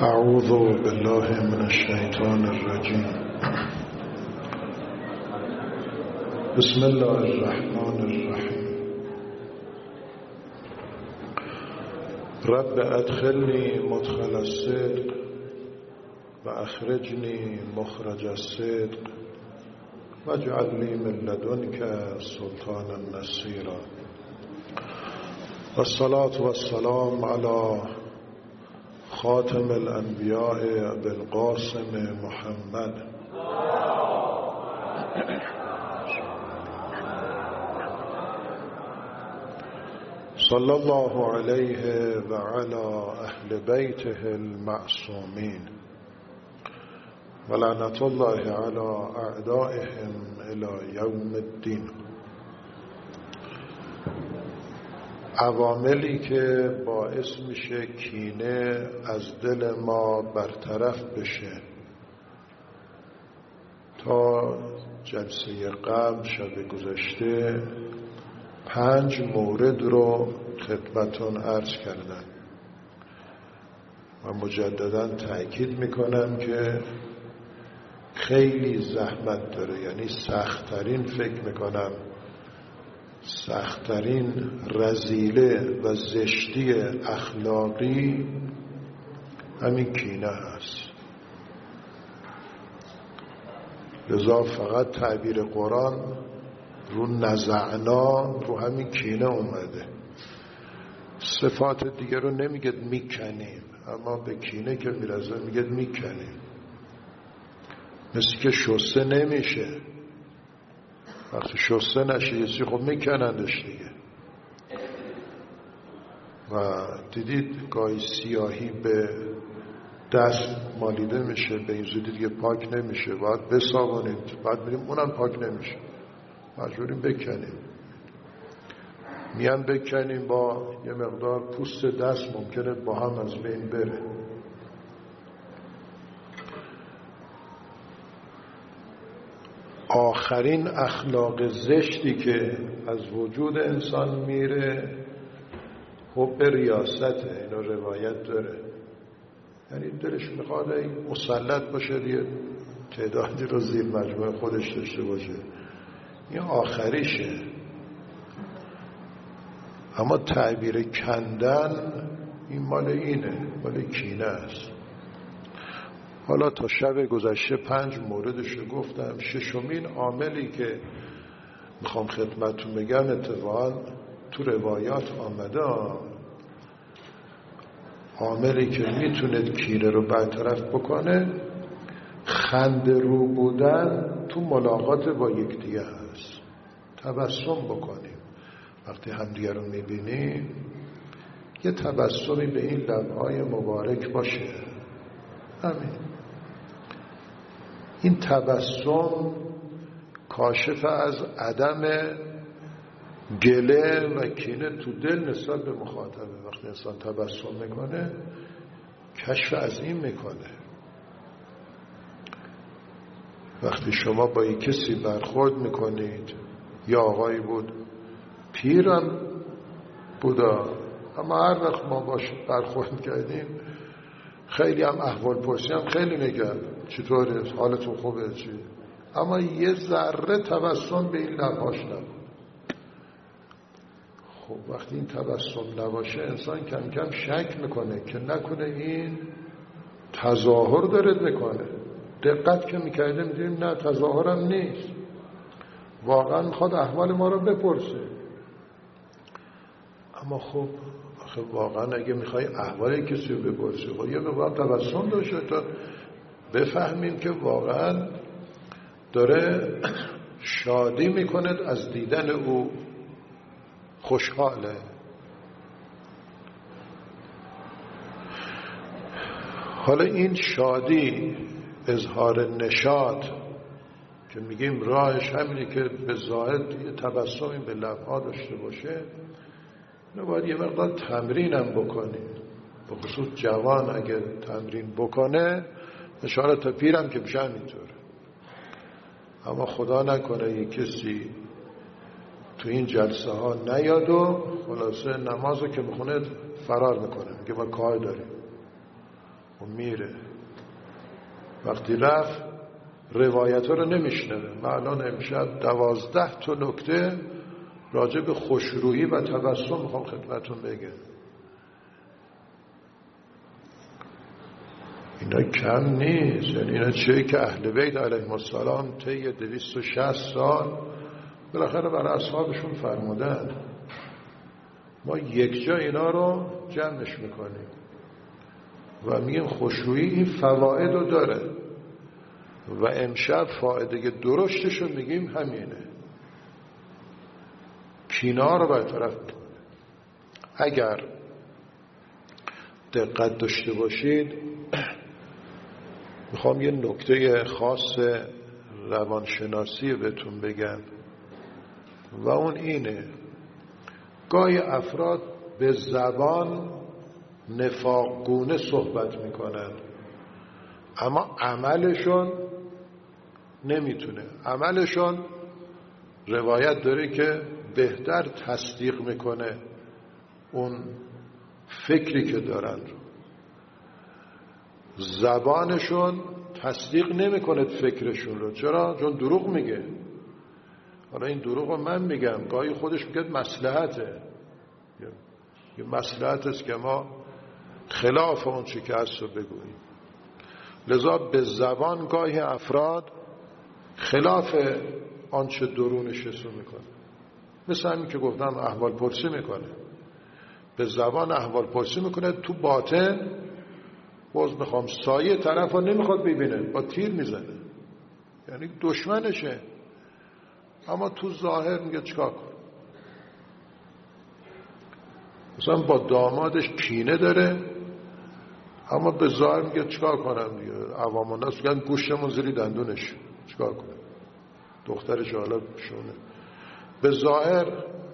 اعوذ بالله من الشیطان الرجیم. بسم الله الرحمن الرحیم. رب ادخلنی مدخل الصدق و اخرجنی مخرج الصدق واجعل لی من لدنک سلطانا نصیرا. والصلاة والسلام علی خاتم الانبیاء بالقاسم محمد صلی الله علیه و علی اهل بیته المعصومین و لعنت الله علی اعدائهم الی یوم الدین. عواملی که باعث میشه کینه از دل ما برطرف بشه. تا جلسه قبل شب گذشته 5 مورد رو خدمتون عرض کردم و مجددا تأکید میکنم که خیلی زحمت داره، یعنی سخت‌ترین فکر میکنم سخت‌ترین رذیله و زشتی اخلاقی همین کینه هست. لذا فقط تعبیر قرآن رو نزعنا رو همین کینه اومده. صفات دیگه رو نمیگه میکنیم، اما به کینه که میرزه میگه میکنیم. مثل که شسته نمیشه، وقتی شسته نشه یه چیزی خب میکنندش دیگه. و دیدید گاهی سیاهی به دست مالیده میشه، به این زودی دیگه پاک نمیشه، باید بسابونید، بعد میریم اونم پاک نمیشه، مجبوریم بکنیم. میان بکنیم با یه مقدار پوست دست ممکنه با هم از بین بره. آخرین اخلاق زشتی که از وجود انسان میره حب ریاسته. اینا روایت داره، یعنی دلش میخواد مسلط باشه، یه تعدادی رو زیر مجموعه خودش داشته باشه. این آخریشه. اما تعبیر کندن این مال اینه، مال کینه است. حالا تا شب گذشته 5 موردش رو گفتم. 6مین عاملی که میخوام خدمتتون بگم اتفاقا تو روایات آمده، عاملی که میتونه کینه رو برطرف بکنه خنده رو بودن تو ملاقات با یکدیگه هست. تبسم بکنیم وقتی همدیگه رو میبینیم، یه تبسمی به این لبهای مبارک باشه. همین. این تبسم کاشف از عدم گله و کینه تو دل نسبت به مخاطبه. وقتی انسان تبسم میکنه کشف از این میکنه. وقتی شما با یک کسی برخورد میکنید، یا آقایی بود پیرم بودا، اما هر وقت ما باش برخورد کردیم خیلی هم احوال پرسی هم خیلی میگن چطوره، حالتون خوبه چی، اما یه ذره تبسم به این لبهاش نبود. خب وقتی این تبسم نباشه انسان کم کم شک میکنه که نکنه این تظاهر داره میکنه. دقت که میکرده میدونیم نه، تظاهرم نیست، واقعا میخواد احوال ما رو بپرسه. اما خب واقعا اگه میخوای احوال کسی رو بپرسی، خب یه مقدار تبسم داشته تا بفهمیم که واقعا داره شادی میکند از دیدن او، خوشحاله. حالا این شادی، اظهار نشاط که میگیم راهش همینه که به ظاهر یه تبسمی به لبها داشته باشه، اینو باید یه مقدار تمرینم بکنیم. به خصوص جوان اگه تمرین بکنه، اشاره تا پیرم که بشه همینطوره. اما خدا نکنه یک کسی تو این جلسه ها نیاد و خلاصه نمازو که میخونه فرار میکنه، میگه ما کار داریم. و میره. وقتی رفت روایت ها رو نمیشنوه. من الان امشب 12 تا نکته راجع به خوشرویی و تبسم میخوام خدمتون بگم. اینا کم نیست. یعنی اینا چیه که اهل بیت علیهم السلام طی 260 سال بالاخره برای اصحابشون فرمودن. ما یک جا اینا رو جمعش میکنیم و میگیم خوشرویی این فواید رو داره و امشب فایده درشتش رو میگیم همینه. کینه رو برطرف میکنه. اگر دقت داشته باشید میخوام یه نکته خاص روانشناسی بهتون بگم و اون اینه: گاهی افراد به زبان نفاقگونه صحبت میکنن اما عملشون نمیتونه. عملشون روایت داره که بهتر تصدیق میکنه اون فکری که دارن رو. زبانشون تصدیق نمیکنه فکرشون رو. چرا؟ چون دروغ میگه. حالا این دروغ رو من میگم، گاهی خودش میگه مصلحته. یه مصلحت است که ما خلاف اون چی که هست رو بگوییم. لذا به زبان گاهی افراد خلاف آنچه درونش حس میکنه. مثل همین که گفتم احوال پرسی میکنه. به زبان احوال پرسی میکنه، تو باطن باز میخوام سایه طرف رو نمیخواد ببینه، با تیر میزنه. یعنی دشمنشه، اما تو ظاهر میگه چیکار کن. مثلا با دامادش کینه داره اما به ظاهر میگه چیکار کنم دیگه. عوام الناس میگن گوشتمون زیر دندونش، چیکار کنم. دخترش حالا شونه به ظاهر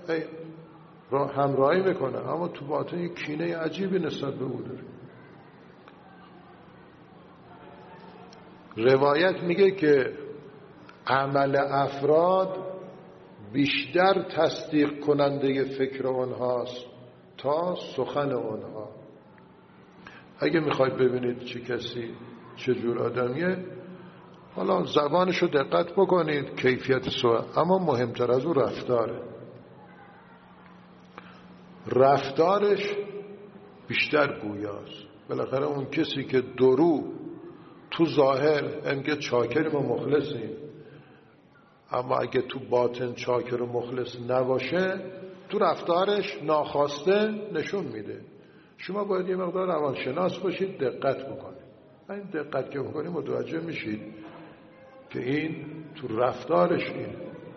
همراهی میکنه اما تو باطن یک کینه عجیبی نسبت به او داره. روایت میگه که عمل افراد بیشتر تصدیق کننده فکر اونهاست تا سخن اونها. اگه میخواید ببینید چه کسی چه جور آدمیه، حالا زبانشو دقت بکنید، کیفیت سوال، اما مهمتر از اون رفتاره. رفتارش بیشتر گویاست. بالاخره اون کسی که درو تو ظاهر انگه چاکریم و مخلصیم، اما اگه تو باطن چاکر و مخلص نباشه، تو رفتارش ناخواسته نشون میده. شما باید یه مقدار روانشناس باشید، دقت بکنید. این دقت که بکنید متوجه میشید که این تو رفتارش اینه.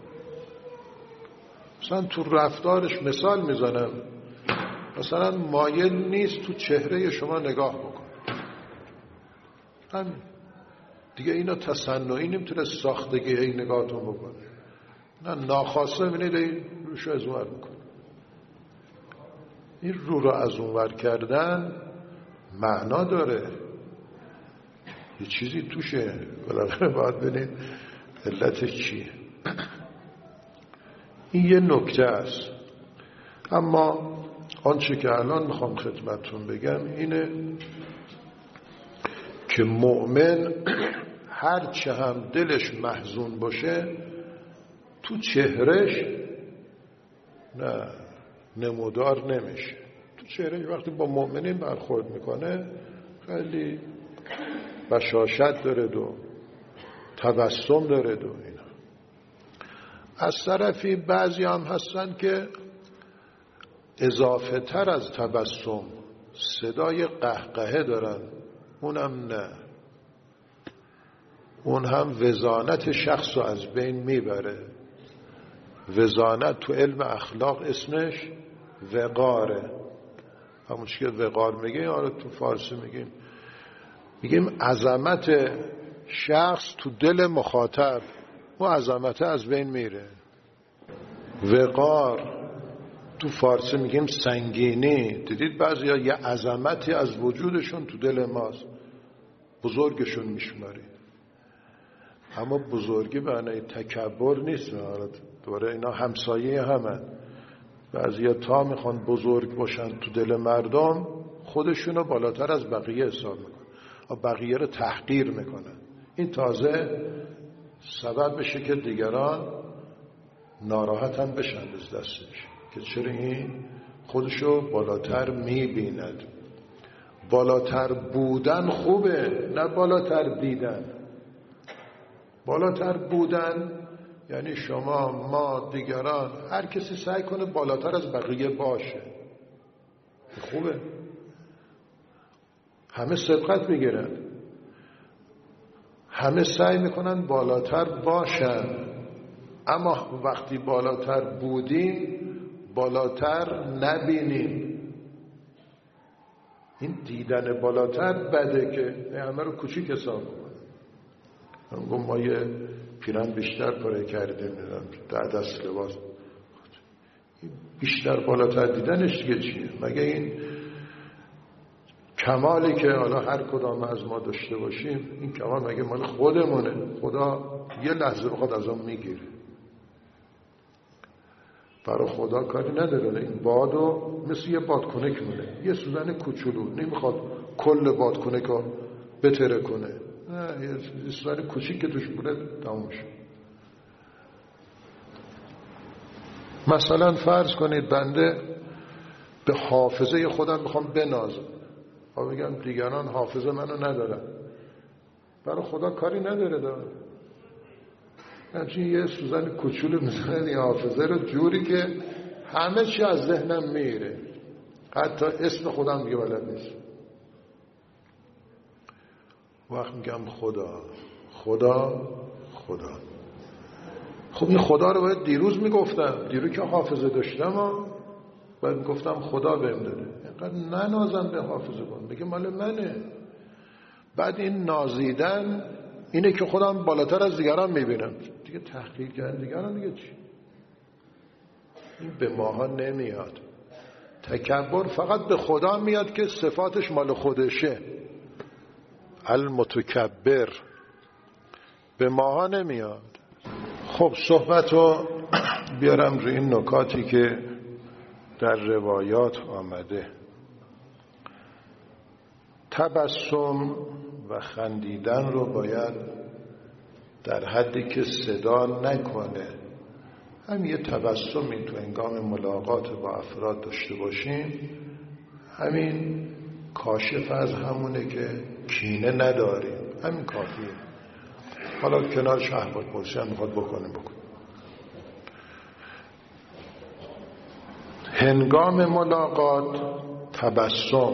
مثلا تو رفتارش مثال میزنم، مثلا مایل نیست تو چهره شما نگاه بکنه. همین دیگه. اینا تصنعی نمیتونه ساختگی این نگاهتون بکنه. نه، ناخواسته ببینید این روشو از اونور میکنه. این رو از اونور کردن معنا داره، یه چیزی توشه. بالاخره باید ببینید علتش چیه. این یه نکته است. اما آنچه که الان میخوام خدمتتون بگم اینه که مؤمن هر چه هم دلش محزون باشه تو چهرش نه نمودار نمیشه. تو چهرش وقتی با مؤمنین برخورد میکنه خیلی بشاشت داره و تبسم داره و اینا. از طرفی بعضی هم هستن که اضافه تر از تبسم صدای قهقهه دارن. اونم نه، اون هم وزانت شخص رو از بین میبره. وزانت تو علم اخلاق اسمش وقاره. همون چی که وقار میگه، آره تو فارسی میگیم عظمت شخص تو دل مخاطب، و عظمت از بین میره. وقار تو فارسی میگیم سنگینی. دیدید بعضی ها یه عظمتی از وجودشون تو دل ماست، بزرگشون میشمارید، اما بزرگی به معنی تکبر نیست. دوره اینا همسایه همن. بعضی ها تا میخوان بزرگ باشن تو دل مردم خودشونو بالاتر از بقیه حساب میکن. بقیه رو تحقیر میکنن. این تازه سبب بشه که دیگران ناراحت هم بشن از دستش که چرا این خودشو بالاتر میبیند. بالاتر بودن خوبه، نه بالاتر دیدن. بالاتر بودن یعنی شما، ما، دیگران، هر کسی سعی کنه بالاتر از بقیه باشه. خوبه. همه سبقت میگیرن، همه سعی میکنن بالاتر باشن، اما وقتی بالاتر بودیم بالاتر نبینیم. این دیدن بالاتر بده که همه رو کوچیک حساب کنه. ما یه پیرن بیشتر پاره کردیم، 10 دست لباس، بیشتر بالاتر دیدنش دیگه چیه؟ مگه این کمالی که حالا هر کدام از ما داشته باشیم، این کمال مگه مال خودمونه؟ خدا یه لحظه بخواد از اون میگیره. برای خدا کاری نداره. این بادو مثل یه بادکنک مونه، یه سوزن کوچولو، نمیخواد کل بادکنک رو بتره کنه، نه، یه سوزن کوچیک که توش بوده تموم شد. مثلا فرض کنید بنده به حافظه خودم میخوام بنازم، بگم دیگران حافظه منو ندارن، برای خدا کاری نداره. همچنین یه سوزن کوچولو میزنه این حافظه رو جوری که همه چی از ذهنم میره، حتی اسم خودم دیگه بلد نیست. وقت میگم خدا خدا خدا. خب این خدا رو باید دیروز میگفتم، دیروز که حافظه داشتم باید میگفتم خدا بهم داده. اینقدر ننازم به حافظه کن، بگه مال منه. بعد این نازیدن اینه که خودم بالاتر از دیگران میبینم، دیگه تحقیر کردن دیگران دیگه چی؟ این به ماها نمیاد. تکبر فقط به خدا میاد که صفاتش مال خودشه، المتکبر. به ماها نمیاد. خب صحبتو بیارم روی این نکاتی که در روایات آمده. تبسم و خندیدن رو باید در حدی که صدا نکنه، هم یه تبسمی تو هنگام ملاقات با افراد داشته باشیم، همین کاشف از همونه که کینه نداریم، همین کافیه. حالا کنارش احوال پرسی هم میخواد بکنیم. هنگام ملاقات تبسم،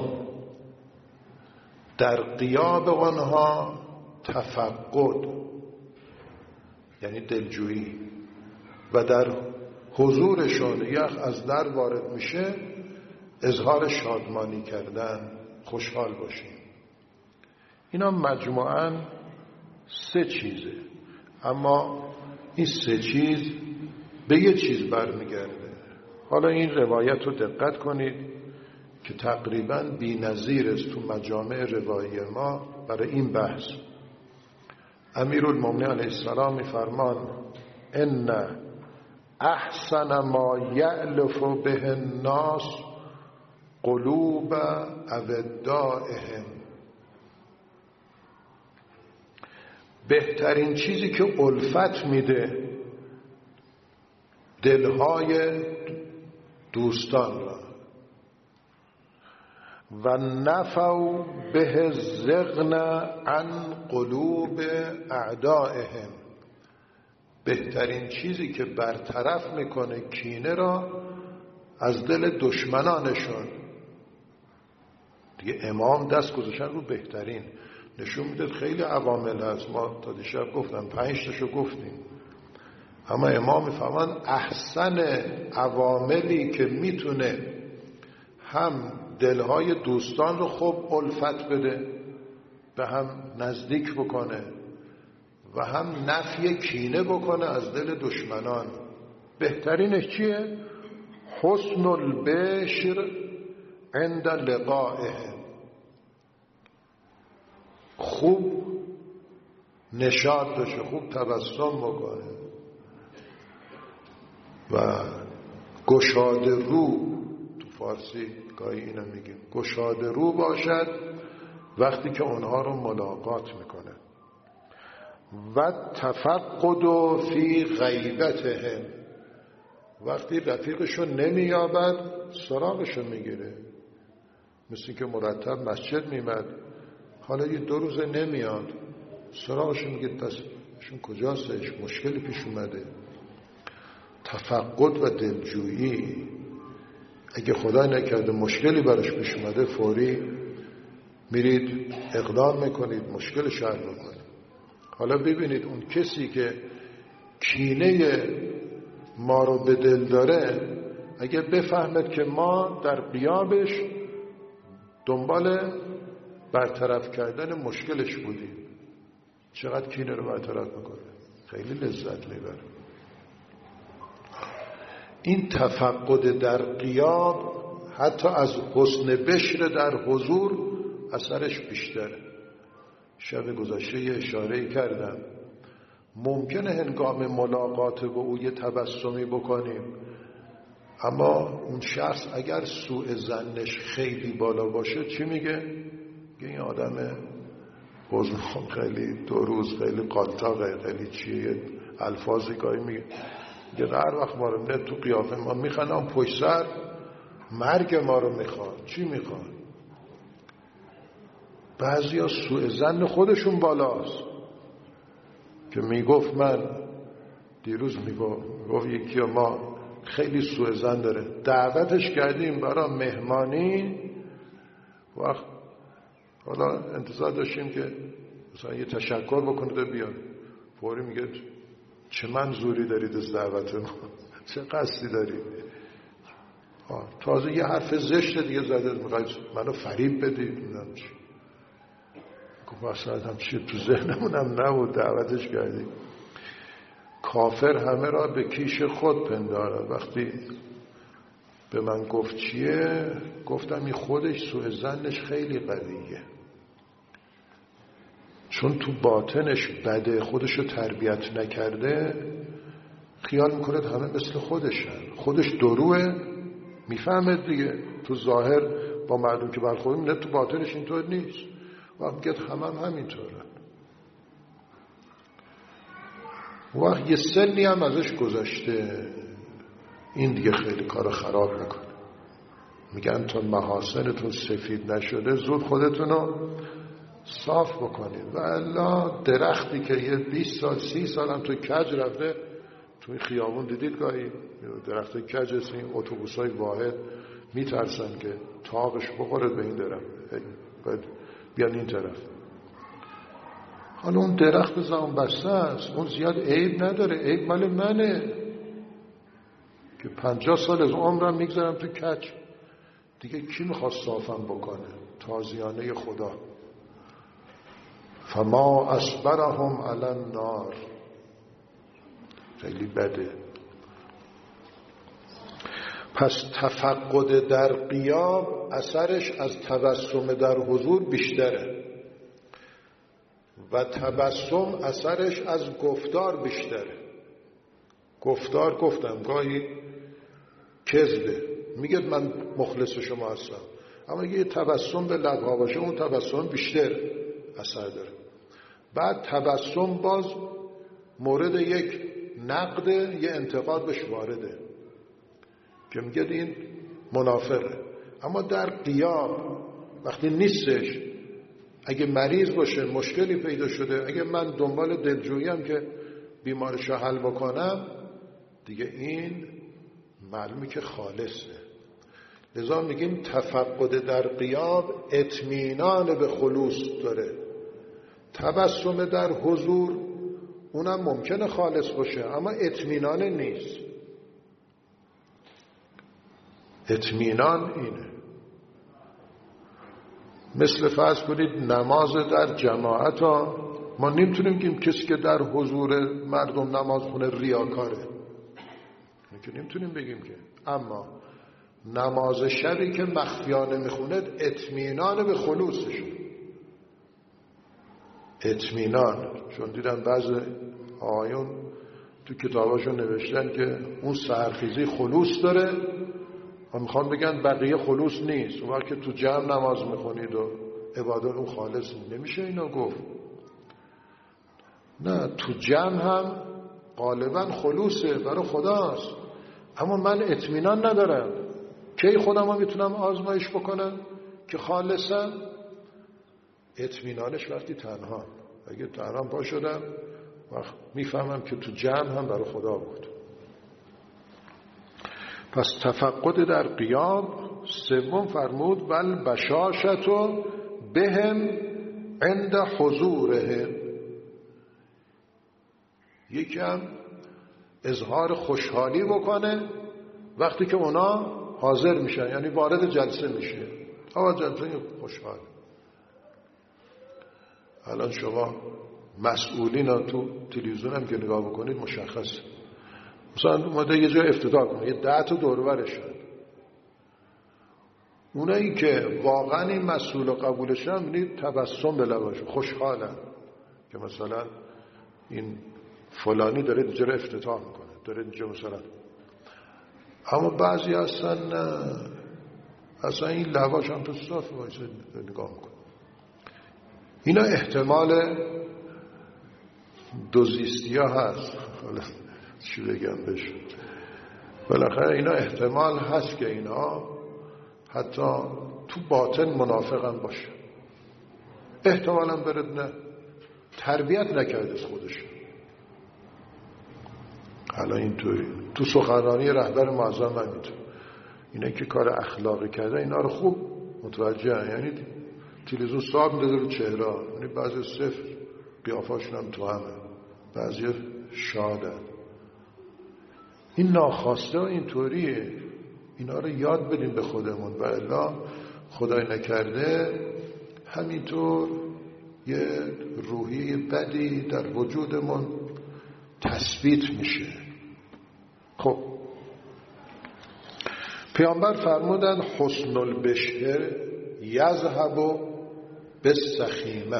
در غیاب آنها تفقد یعنی دلجویی، و در حضورشون یخ از در وارد میشه اظهار شادمانی کردن، خوشحال باشیم. اینا مجموعاً 3 چیزه، اما این 3 چیز به یه چیز برمیگرده. حالا این روایت رو دقت کنید که تقریباً بی‌نظیر است تو مجامع روایی ما برای این بحث. امیرالمومنین علیه السلام می‌فرمان ان احسن ما یألف به الناس قلوب اودائهم. بهترین چیزی که الفت میده دلهای دوستان را، و نفوا به زغن عن قلوب اعدائهم. بهترین چیزی که برطرف میکنه کینه را از دل دشمنانشون. دیگه امام دست گذاشتن رو بهترین، نشون میده خیلی عوامل هست، ما تا دیشب گفتم 5 تاشو گفتیم، اما امام میفهمن احسن عواملی که میتونه هم دلهای دوستان رو خوب الفت بده، به هم نزدیک بکنه، و هم نفی کینه بکنه از دل دشمنان. بهترینش چیه؟ حسن البشر عند لقائه، خوب نشاط داشته، خوب تبسم بکنه و گشاده رو، تو فارسی گاهی اینو میگیم، گشاده رو باشد وقتی که اونها رو ملاقات میکنه. و تفقد فی غیبتهم، وقتی رفیقشو نمییابد سراغشو میگیره. مثل که مرتب مسجد میمد، حالا یه 2 روز نمیاد، سراغشو میگه دستشون کجاستش، مشکلی پیش اومده. تفقد و دلجویی، اگه خدا نکرده مشکلی براش پیش اومده فوری میرید اقدام میکنید مشکلش حل میکنید. حالا ببینید اون کسی که کینه ما رو به دل داره، اگه بفهمد که ما در غیابش دنبال برطرف کردن مشکلش بودیم، چقدر کینه رو برطرف میکنه، خیلی لذت میبره. این تفقد در غیاب حتی از حسن بشر در حضور اثرش بیشتره. شب گذشته یه اشاره‌ای کردم، ممکنه هنگام ملاقات با او یه تبسمی بکنیم، اما اون شخص اگر سوء ظنش خیلی بالا باشه چی میگه؟ این آدم بزرگ، خیلی 2 روز، خیلی قالتاقه، خیلی چیه، الفاظی گاهی میگه هر وقت ما رو نه تو قیافه ما میخوان، پشت سر مرگ ما رو میخوان. چی میخوان؟ بعضی ها سوء ظن خودشون بالاست که میگفت، من دیروز میگفت یکی ما خیلی سوء ظن داره، دعوتش کردیم برای مهمانی، وقت حالا انتظار داشتیم که مثلا یه تشکر بکنید و بیاد، فوری میگه چه منظوری دارید از دعوت ما، چه قصدی دارید؟ تازه یه حرف زشت دیگه زده، میخواید منو فریب بدید. میدونم چی گفت، اصلا هم چی تو ذهنمونم نبود، دعوتش کردیم. کافر همه را به کیش خود پندارد. وقتی به من گفت چیه، گفتم این خودش سوء ظنش خیلی قویه، چون تو باطنش بده، خودشو تربیت نکرده، خیال میکنه همه مثل خودشن، خودش دروه، میفهمه دیگه تو ظاهر با مردم که برخورد نه، تو باطنش اینطور نیست. وقت میگه همه همینطورن. وقت یه سنی هم ازش گذشته، این دیگه خیلی کار خراب میکنه. میگن تا محاسنتون سفید نشده زود خودتونو صاف بکنید، و الا درختی که یه 20 سال 30 سال هم تو کج رفته، توی خیابون دیدید گاهی درخت کج هست، این اتوبوسای واحد میترسن که تاقش بخوره به این درخت، باید بیان این طرف. حالا اون درخت زمان بسته است، اون زیاد عیب نداره، عیب مال منه که 50 سال از عمرم میگذارم تو کج. دیگه کی میخواد صافم بکنه؟ تازیانه خدا. فما اصبرهم علی النار، خیلی بده. پس تفقد در غیاب اثرش از تبسم در حضور بیشتره، و تبسم اثرش از گفتار بیشتره. گفتار گفتم گاهی کذبه، میگه من مخلص شما هستم، اما یه تبسم به لبها باشه، اون تبسم بیشتر اثر داره. بعد تبسم باز مورد یک نقد، یه انتقاد بهش وارده که میگه این منافقه. اما در غیاب وقتی نیستش، اگه مریض باشه، مشکلی پیدا شده، اگه من دنبال دلجوییم که بیمارشو حل بکنم، دیگه این معلومه که خالصه. لذا میگیم تفقد در غیاب اطمینان به خلوص داره. تبسم در حضور اونم ممکنه خالص باشه، اما اطمینان نیست. اطمینان اینه، مثل فرض کنید نماز در جماعت ها، ما نمیتونیم بگیم کسی که در حضور مردم نماز خونه ریاکاره، نمیتونیم بگیم که. اما نماز شبی که مخفیانه میخونه اطمینان به خلوصشون، اطمینان. چون دیدم بعض آیون تو کتاباشون نوشتن که اون سحرخیزی خلوص داره و میخوان بگن بقیه خلوص نیست. اون وقت که تو جمع نماز میخونید و عبادت اون خالص نمیشه اینو گفت. نه، تو جمع هم غالبا خلوصه، برای خداست، اما من اطمینان ندارم. کی خودم رو میتونم آزمایش بکنم که خالصم؟ اطمینانش وقتی تنها، اگه تنها پا شدم وقت میفهمم که تو جمع هم برای خدا بود. پس تفقد در قیام. سوم فرمود بل بشاشتو بهم عند حضورهم، یکم اظهار خوشحالی بکنه وقتی که اونا حاضر میشن، یعنی وارد جلسه میشه. آقا جلسه خوشحال. الان شما مسئولین ها تو تلویزیون هم که نگاه بکنید مشخصه، مثلا اومده یه جای افتتاح کنه، یه 10 تا دور و برشن، اونایی که واقعا این مسئول قبولشن می‌بینید تبسم به لباشون، خوشحالن که مثلا این فلانی داره اینجا رو افتتاح میکنه، داره اینجا مثلا. اما بعضی هستن نه، اصلا این لباش هم تو صاف وایسه نگاه میکنه. اینا احتمال دوزیستی ها هست، حالا چی بگم بهش، بالاخره اینا احتمال هست که اینا حتی تو باطن منافقم باشه، احتمالا برد نه تربیت نکرده از خودش. حالا اینطوری تو سخنرانی رهبر معظم من میتونه اینا که کار اخلاقی کرده اینا رو خوب متوجه هن. یعنی تلویزیون صاحب میده رو چهره، یعنی بعضی صفر قیافاشون هم تو همه، بعضی شادن. این ناخواسته اینطوریه، اینا رو یاد بدیم به خودمون، و الا خدای نکرده همینطور یه روحیه بدی در وجودمون تثبیت میشه. خب پیامبر فرمودن حسن البشر یذهب بالسخیمه،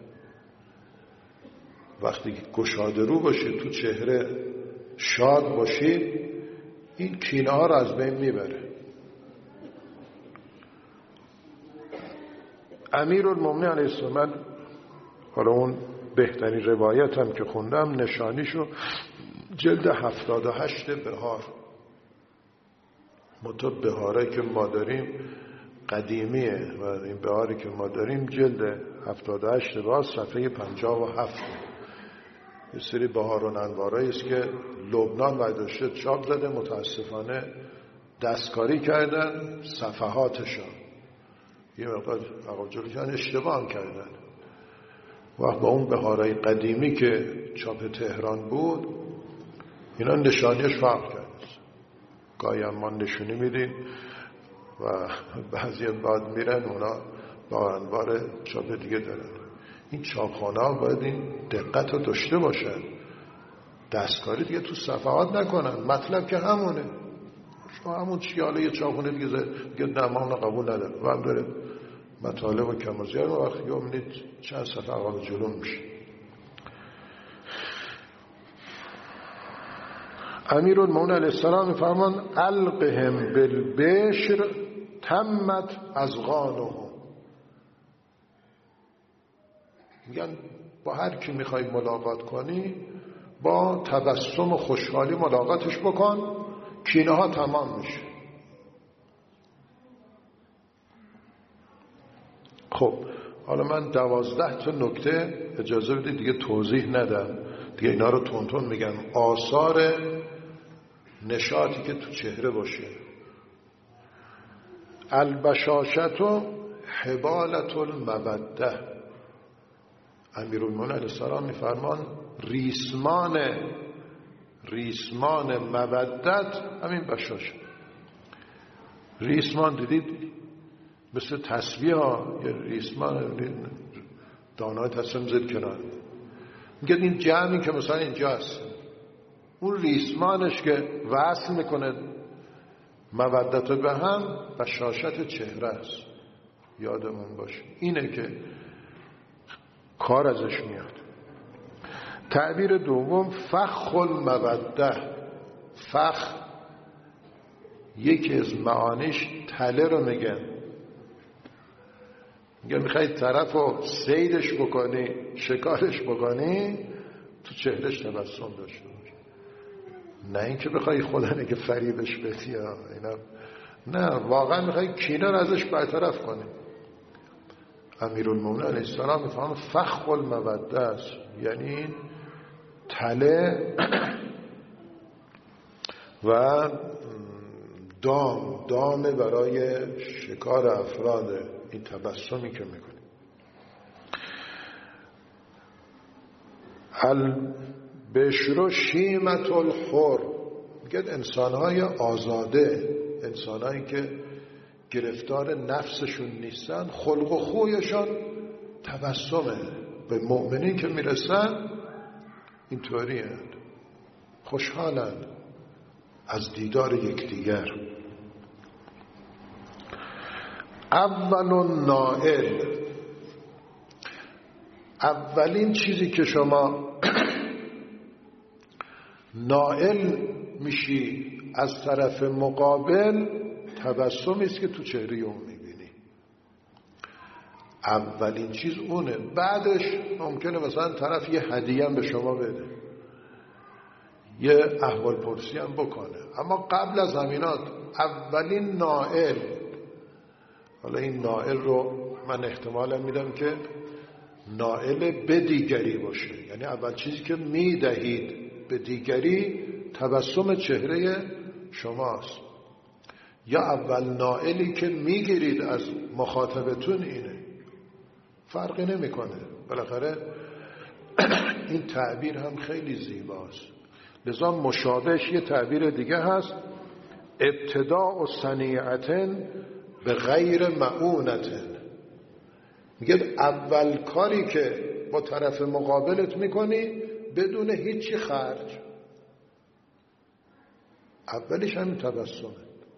وقتی گشاده رو باشید، تو چهره شاد باشید، این کینه ها رو از بین میبره. امیرالمومنین علیه السلام، من حالا اون بهترین روایت هم که خوندم نشانیشو جلد 78 بهار، مطب بهاره که ما داریم قدیمیه و این بهاری که ما داریم جلد 78 بهار صفحه 57. یه سری بهار و انوارایی است که لبنان برداشته چاپ زده، متاسفانه دستکاری کردن صفحاتشان، یه مقدار عقب جلو کردن، اشتباه هم کردن. وقت با اون بهارای قدیمی که چاپ تهران بود اینا نشانیش فرق کرد. گاهی هم ما نشونی میدیم و بعضی بعد میرن اونا با انوار چاپ دیگه دارن. این چاپخانه ها باید این دقت رو داشته باشن، دستکاری دیگه تو صفحات نکنن. مطلب که همونه، شما همون چی، حالا یه چاپخانه دیگه نمامون قبول نداره و هم داره مطالب و کم و زیاد، و وقتی می‌بینید چند صفحه عقب جلو میشه. امیرالمومنین علیه السلام می‌فرمان القهم بالبشر تمت اذغانهم، میگن با هر کی میخوای ملاقات کنی با تبسم و خوشحالی ملاقاتش بکن، کینه ها تمام میشه. خب حالا من 12 تا نکته اجازه بدید دیگه توضیح ندم دیگه، اینا رو تون میگم. آثار نشاطی که تو چهره باشه. البشاشت و حبالت الموده، امیرالمومنین علیه السلام میفرمان ریسمان مودت همین بشاشه. ریسمان دیدید مثل تسبیح ها، یه ریسمان دانای تسبیح زد کنار، میگه این جمعی که مثلا اینجاست، اون ریسمانش که وصل میکنه مودت به هم، بشاشت چهره است. یادمون باشه اینه که کار ازش میاد. تعبیر دوم فخ الموده، فخ یکی از معانیش تله رو میگن. میگه میخوای طرف رو صیدش بکنی، شکارش بکنی، تو چهرش تبسم داشته باش. نه اینکه بخوای خدا که فریبش بدی، اینا نه، واقعا میخوای کینه رو ازش برطرف کنی. امیرالمومنین علیه السلام میفهمه فخ الموده است، یعنی تله و دام برای شکار افراد، این تبسمی که میکنی. البشر شیمة الحر، میگه انسانهای آزاده، انسانهایی که گرفتار نفسشون نیستن، خلق و خویشان تبسمه. به مؤمنین که میرسن اینطوری هست، خوشحالن از دیدار یکدیگر. اول نائل، اولین چیزی که شما نائل میشی از طرف مقابل، تبسمی است که تو چهره اون میبینی. اولین چیز اونه. بعدش ممکنه مثلا طرف یه هدیه هم به شما بده، یه احوال پرسی هم بکنه، اما قبل از همینات اولین نائل. حالا این نائل رو من احتمالا میدم که نائل به دیگری باشه، یعنی اول چیزی که میدهید به دیگری تبسم چهره شماست، یا اول نائلی که میگیرید از مخاطبتون اینه. فرقی نمیکنه، بالاخره این تعبیر هم خیلی زیباست. لذا مشابهش یه تعبیر دیگه هست، ابتداء صنیعتن به غیر معونتن. میگه اول کاری که با طرف مقابلت میکنی بدون هیچی خرج، اولش همین تبسمه.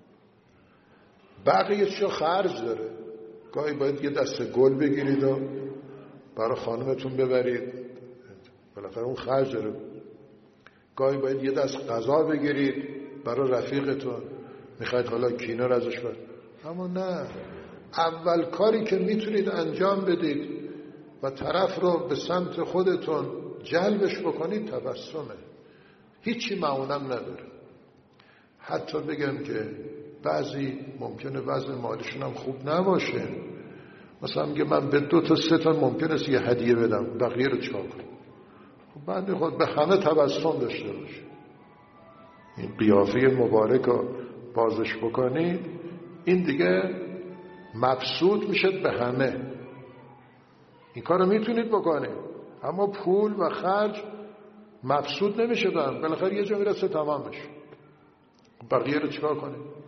بقیه‌شو خرج داره. گاهی باید یه دسته گل بگیرید و برای خانمتون ببرید، بالاخره اون خرج داره. گاهی باید یه دست غذا بگیرید برای رفیقتون، میخواید حالا کینه رو ازش بر. اما نه، اول کاری که میتونید انجام بدید و طرف رو به سمت خودتون جلبش بکنید تبسمه. هیچی معونم نداره. حتی بگم که بعضی ممکنه وضع مالشون هم خوب نباشه، مثلا میگه من به 2 تا 3 تا ممکنه یه هدیه بدم، بقیه رو چاک کنم. خب بعد خود به همه تبسم داشته باشه. این قیافه مبارک رو بازش بکنید، این دیگه مبسوط میشد به همه. این کار رو میتونید بکنید، اما پول و خرج مبسوط نمیشدن، بالاخره یه جا میرسه تمام بشه. بقیه رو چیکار کنید؟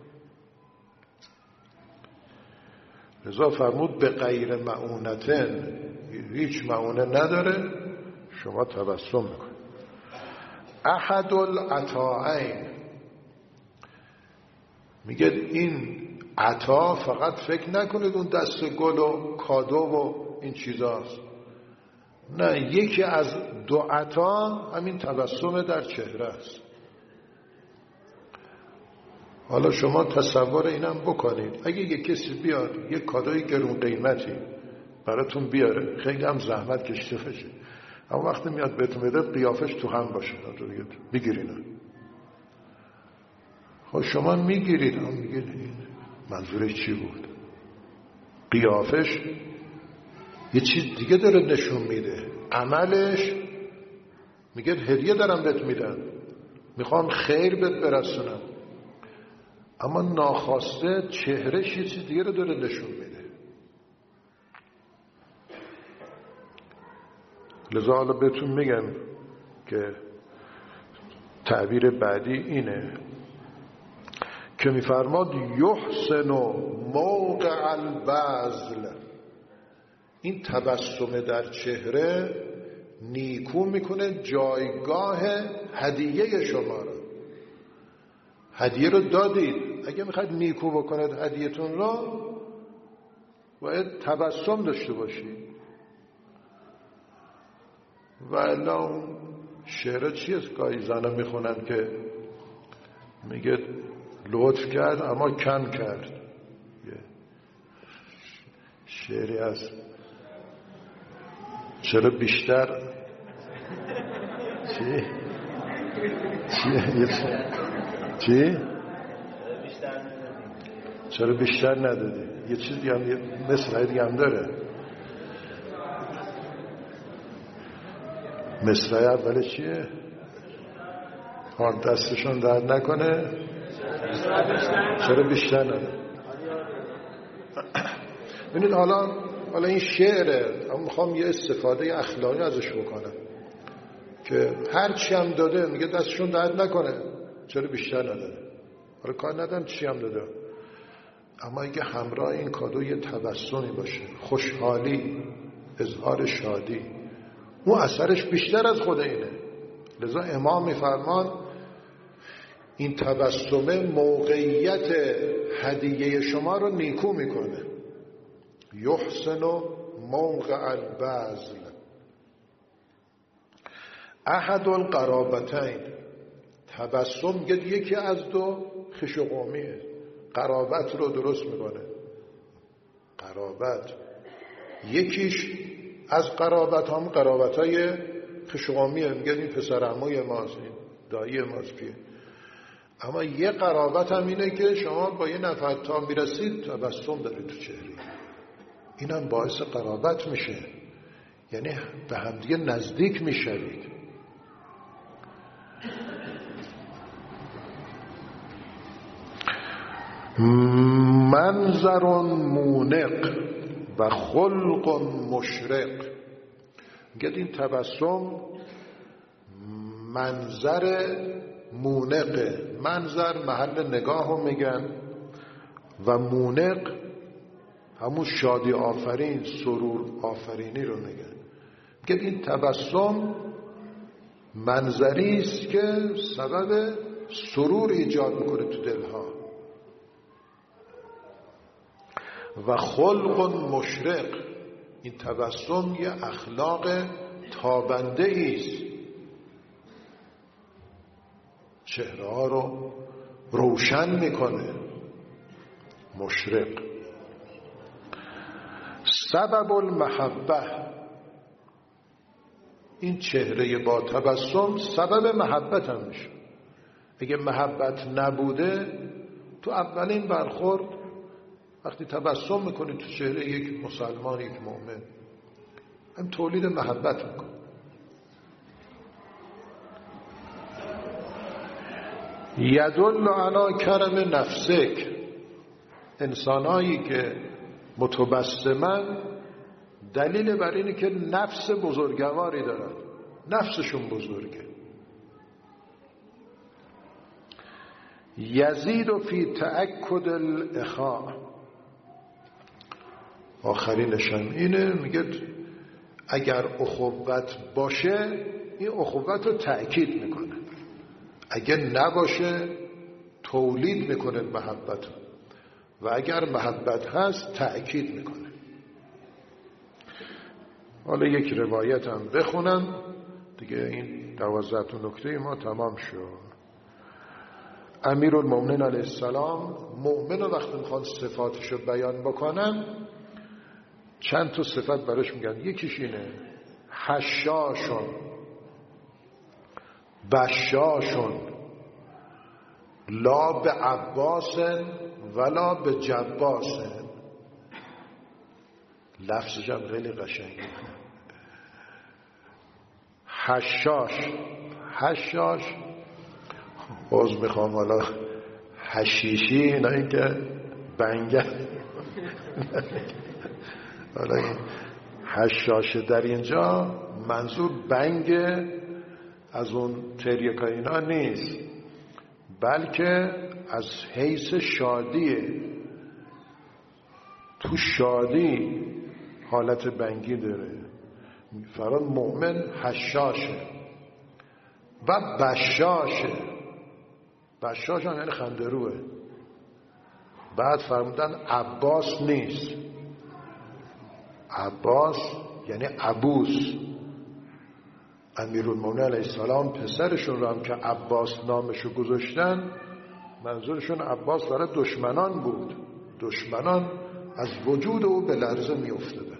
لذا فرمود به غیر معونتن، هیچ معونه نداره، شما تبسم میکنید. احد العطاءین، میگه این عطا فقط فکر نکنید اون دست گل و کادو و این چیزاست، نه، یکی از 2 عطا همین تبسم در چهره است. حالا شما تصور اینم بکنید، اگه یک کسی بیاد یک کادوی گرون قیمتی براتون بیاره، خیلی هم زحمت کشیده بشه، اما وقتی میاد بهتون بده قیافش تو هم باشه، میگیرین. خب شما میگیرید، هم میگید منظورش چی بود؟ قیافش یه چیز دیگه داره نشون میده، عملش میگه هدیه دارم بهت میدم، میخوام خیر بهت برسونم، اما ناخواسته چهرهش یه چیز دیگه رو داره نشون میده. لذا حالا بهتون میگم که تعبیر بعدی اینه که میفرماد یحسن موقع البذل، این تبسم در چهره نیکو میکنه جایگاه هدیه شما رو. هدیه رو دادید، اگه میخواید نیکو بکنید هدیه‌تون رو، باید تبسم داشته باشید. و الا اون شعر چیست گاهی زنها میخونن که میگه لطف کرد اما کم کرد. شعری هست چرا بیشتر چی؟ چرا بیشتر ندادی؟ یه چیز دیگه هم، یه مصرعی دیگه هم داره. مصرعی اوله چیه؟ دستشون درد نکنه چرا بیشتر ندادی؟ ببینید حالا این شعره، اما میخوام یه استفاده اخلاقی ازش بکنم که هر چی هم داده میگه دستشون درد نکنه چرا بیشتر نداده. حالا کار ندارم چی هم داده، اما اگه همراه این کادو یه تبسمی باشه، خوشحالی، اظهار شادی، اون اثرش بیشتر از خود اینه. لذا امام میفرمان این تبسمه موقعیت هدیه شما رو نیکو میکنه. یحسن موقع البذل احد القرابتین. تبسم یکی از دو خوش و قومیه، قرابت رو درست میکنه. قرابت یکیش از قرابت هم قرابت های خوش و قومیه، میگه این پسر عموی ماست، این دایی ماست که. اما یه قرابت هم اینه که شما با یه نفر تا میرسید تبسم دارید تو چهره، این هم باعث قرابت میشه، یعنی به همدیگه نزدیک میشوید. منظر مونق و خلق مشرق. میگه این تبسم منظر مونقه. منظر محل نگاه رو میگن و مونق همون شادی آفرین، سرور آفرینی رو میگن. میگه این تبسم منظری است که سبب سرور ایجاد میکنه تو دلها. و خلق مشرق، این تبسم یه اخلاق تابنده ایست، چهره ها رو روشن میکنه. مشرق. سبب المحبه، این چهره با تبسم سبب محبت هم میشه. اگه محبت نبوده، تو اولین برخورد وقتی تبسم میکنی تو چهره یک مسلمان، یک مؤمن، هم تولید محبت میکنه. یدل علی کرم نفسک، انسانایی که متبسمن دلیل بر اینه که نفس بزرگواری دارن، نفسشون بزرگه. یزید فی تأکد الاخاء، آخرینش هم اینه، میگه اگر اخوت باشه این اخوت رو تأکید میکنه، اگر نباشه تولید میکنه محبت، و اگر محبت هست تأکید میکنه. حالا یک روایت هم بخونم دیگه، این 12 نکته ما تمام شد. امیرالمومنین علیه السلام مؤمن رو وقتی میخوان صفاتش رو بیان بکنن چند تا صفت براش میگن. یکیش اینه حشاشون، بشاشون، لا به عباسن ولا به جباسن. لفظش هم خیلی قشنگه. حشاش باز میخوام حالا حشیشی، نه این که بنگل. حالا این حشاش در اینجا منظور بنگ از اون تریکا اینا نیست، بلکه از حیث شادیه. تو شادی حالت بنگی داره. فرمان مؤمن حشاشه و بشاشه. بشاش هم یعنی خندروه. بعد فرمودن عباس نیست. عباس یعنی عبوس. امیرالمومنین علیه السلام پسرشون رو هم که عباس نامشو گذاشتن، منظورشون عباس برای دشمنان بود. دشمنان از وجود او به لرزه می افتادن.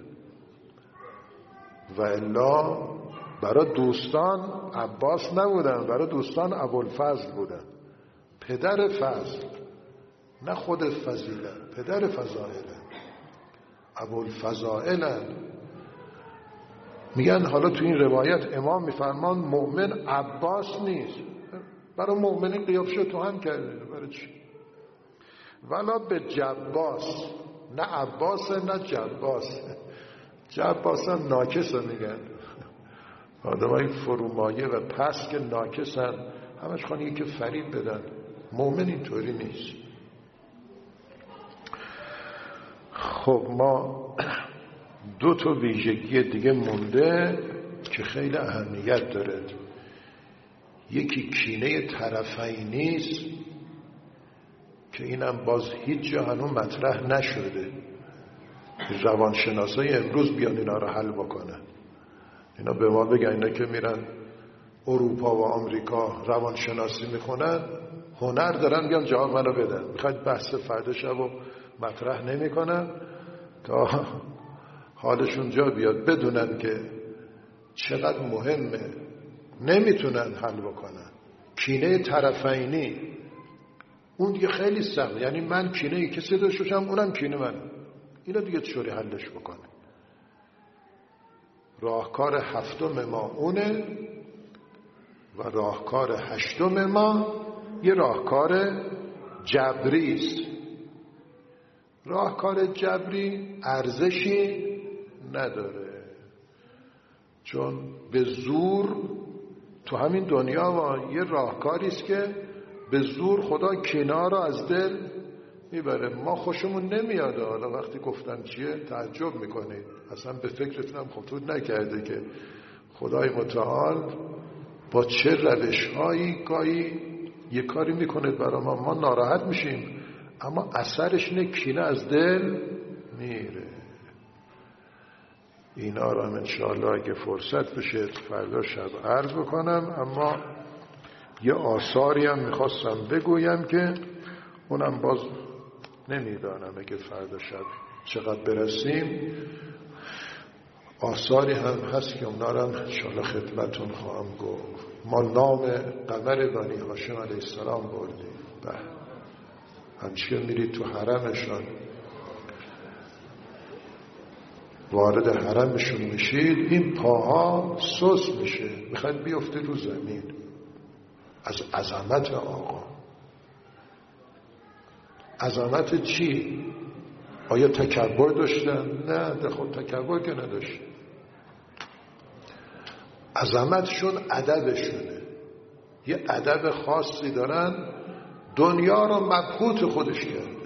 و الا برای دوستان عباس نبودن، برای دوستان ابوالفضل بودن، پدر فضل، نه خود فضیله، پدر فضائله، ابوالفضائلن. میگن حالا تو این روایت امام میفرمان مؤمن عباس نیست، برای مؤمنین قیاب شد تو هم کرده، برای چی؟ ولا به جباس، نه عباس نه جباس. جباس هم ناکس میگن، آدم های فرومایه و پس که ناکس هم همش خواهی که فریب بدن. مؤمن اینطوری نیست. خب ما دو تا ویژگی دیگه مونده که خیلی اهمیت داره. یکی کینه طرفین نیست که اینم باز هیچ جا هنوز مطرح نشده. روانشناسای امروز بیان اینا رو حل بکنن. اینا به ما بگن، اینا که میرن اروپا و آمریکا روانشناسی میخونن، هنر دارن، بیان جواب منو بدن. میخواید بحث فردا شب و مطرح نمیکنن تا حالشون جا بیاد، بدونن که چقدر مهمه. نمیتونن حل بکنن. کینه طرفینی اون دیگه خیلی سخت. یعنی من کینه کسی داشته باشم، اونم کینه من، اینا دیگه چطوری حلش بکنه؟ راهکار هفتم ما اونه و راهکار هشتم ما یه راهکار جبری است. راهکار جبری ارزشی نداره، چون به زور تو همین دنیا یه راهکاری است که به زور خدا کینه رو از دل میبره. ما خوشمون نمیاد. حالا وقتی گفتم چیه تعجب میکنید، اصلا به فکرتونم خطور نکرده که خدای متعال با چه روش‌هایی گاهی یه کاری میکنه برای ما ناراحت میشیم، اما اثرش اینه کینه از دل میره. اینا رو هم انشاءالله اگه فرصت بشه فردا شب عرض بکنم. اما یه آثاری هم میخواستم بگویم که اونم باز نمیدانم اگه فردا شب چقدر برسیم. آثاری هم هست که اونا رو هم انشاءالله خدمتون خواهم گفت. ما نام قمر بنی هاشم علیه السلام بردیم. همچنین میرید تو حرمشان، وارد حرمشون میشید، این پاها سوس میشه، میخواید بیفته رو زمین از عظمت آقا. عظمت چی؟ آیا تکبر داشتن؟ نه، خود تکبر که نداشت. عظمتشون ادبشونه. یه ادب خاصی دارن، دنیا رو مبهوت خودش کرده.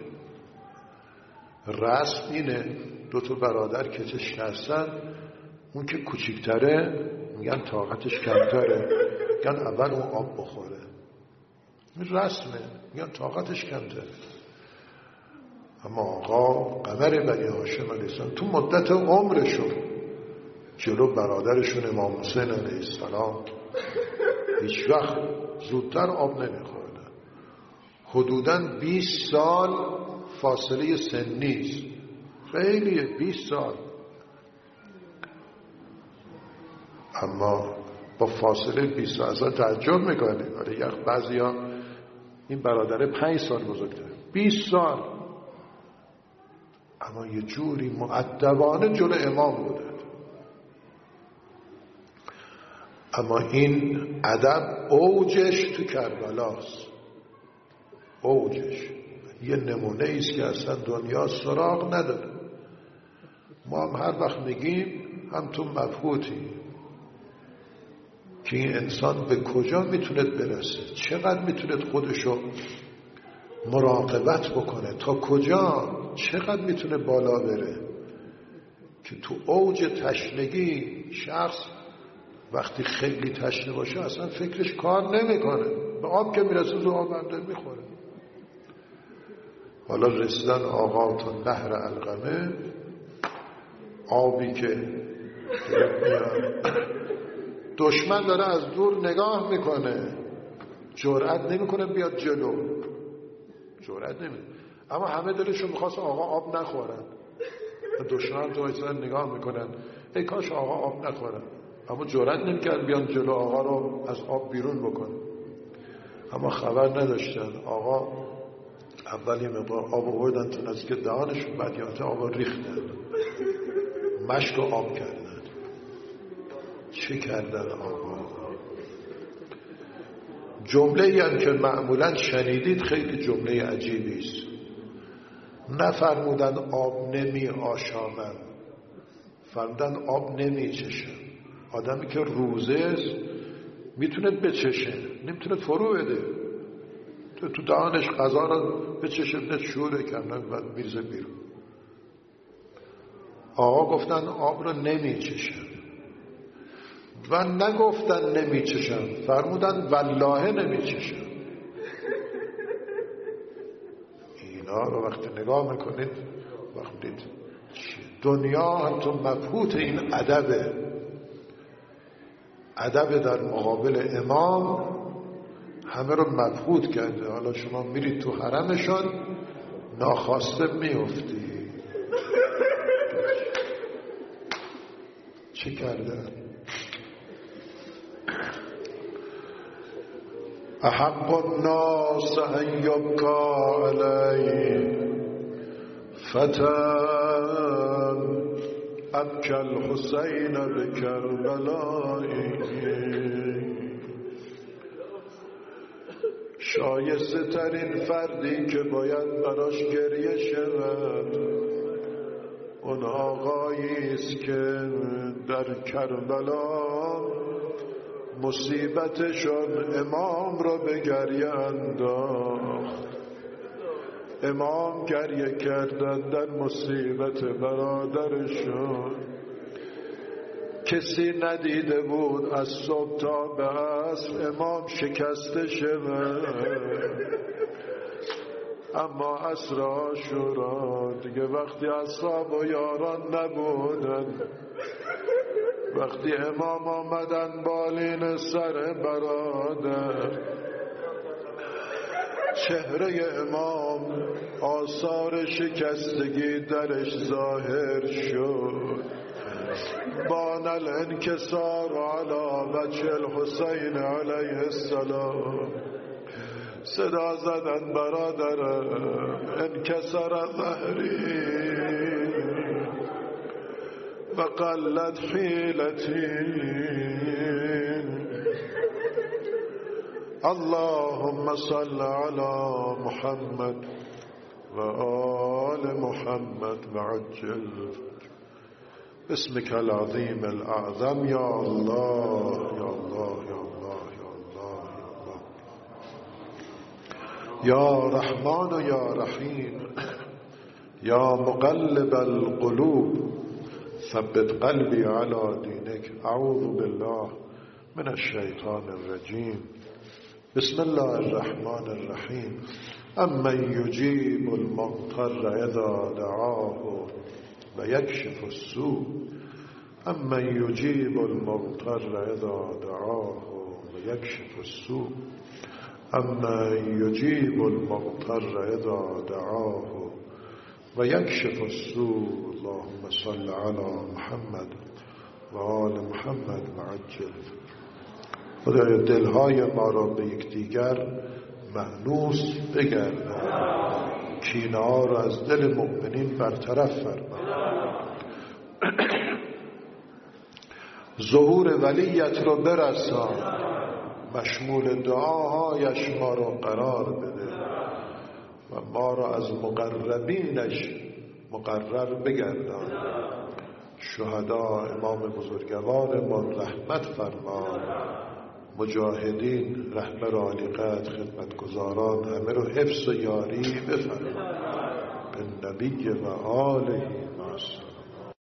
رسم اینه، دو تا برادر که تشنه، اون که کوچیکتره میگن طاقتش کمتره، میگن اول اون آب بخوره. رسمه، میگن طاقتش کمتره. اما آقا قمر بنی هاشم علیه السلام تو مدت عمرشون جلو برادرشون امام حسین علیه السلام هیچ وقت زودتر آب نمیخوردن. حدوداً 20 سال فاصله سنی است. خیلیه 20 سال. اما با فاصله 20 سال اصلا تعجب میکنه. آره یک بعضیا این برادره 5 سال بزرگتره، 20 سال، اما یه جوری مؤدبانه جلو امام بودن. اما این ادب اوجش تو کربلاست. اوجش یه نمونه ایست که اصلا دنیا سراغ نداره. ما هم هر وقت میگیم هم تو مبهوتی که این انسان به کجا میتونه برسه، چقدر میتونه خودشو مراقبت بکنه، تا کجا، چقدر میتونه بالا بره. که تو اوج تشنگی شخص وقتی خیلی تشنه باشه اصلا فکرش کار نمیکنه، به آب که میرسه رو آب اندر میخوره. حالا رسیدن آقا تا نهر علقمه، آبی که دشمن داره از دور نگاه میکنه، جرئت نمیکنه بیاد جلو، جرئت نمیکنه. اما همه دلشون میخواست آقا آب نخورن. دشمن تو ایسان نگاه میکنن ای کاش آقا آب نخورن، اما جرئت نمیکردن بیان جلو آقا رو از آب بیرون بکنن. اما خبر نداشتن آقا اولی مقدار آب آوردن تو نزدیک دهانشون، بعد یادت آب ریختن، مشک و آب کردن. چه کردن آقا؟ جمله ای هم که معمولا شنیدید خیلی جمله عجیبی است. نفرمودن آب نمی آشامم، فرمودن آب نمی چشم. آدمی که روزه است میتونه بچشه، نمیتونه فرو بده، تو دهانش غذا رو بچشه بده شوره کنه بعد میرزه بیرون. آقا گفتن آب رو نمی چشم و نگفتن نمی چشم، فرمودن والله نمی چشم. اینا رو وقتی نگاه میکنید وقتی دنیا حتی مبهوت این ادب در مقابل امام همه رو مبهوت کرده. حالا شما میرید تو حرمشان ناخواسته میفتی. چه کردن؟ احب الناس ان یبکا علی فتن ابکی الحسین بکربلایی. شایسته ترین فردی که باید براش گریه شود اون آقایی است که در کربلا مصیبتشون امام را به گریه انداخت. امام گریه کردن در مصیبت برادرشون. کسی ندیده بود از صبح تا به عصر امام شکسته شود، اما عصر عاشورا دیگه وقتی اصحاب و یاران نبودن، وقتی امام آمدن بالین سر برادر، چهره امام آثار شکستگی درش ظاهر شد. بان الانکسار علی وجه الحسین علیه السلام. صدا زدن برادرم انکسر ظهری و قلت حیلتی. اللهم صل على محمد و آل محمد و عجل اسمك العظیم الاعظم. یا الله یا الله یا الله یا الله یا الله یا رحمان و یا رحیم یا مقلب القلوب ثبت قلبی علی دینک. اعوذ بالله من الشیطان الرجیم. بسم الله الرحمن الرحیم. امن یجیب المضطر اذا دعاه و یکشف السوء. امن یجیب المضطر اذا دعاه و یکشف السوء. امن یجیب المضطر اذا دعاه و یکشف السوء. اللهم صل علی محمد و آل محمد و عجل. خدایا دلهای ما را به یکدیگر مأنوس بگردان، کینه ها را از دل مؤمنین برطرف فرما. ظهور ولیت را برسان، مشمول دعاهایش ما را قرار بده و ما را از مقربینش مقرر بگردان. شهدا امام بزرگوار ما رحمت فرما. مجاهدین رهبر عالی قدر خدمتگزاران همه رو حفظ و یاری بفرما. به نبی و آله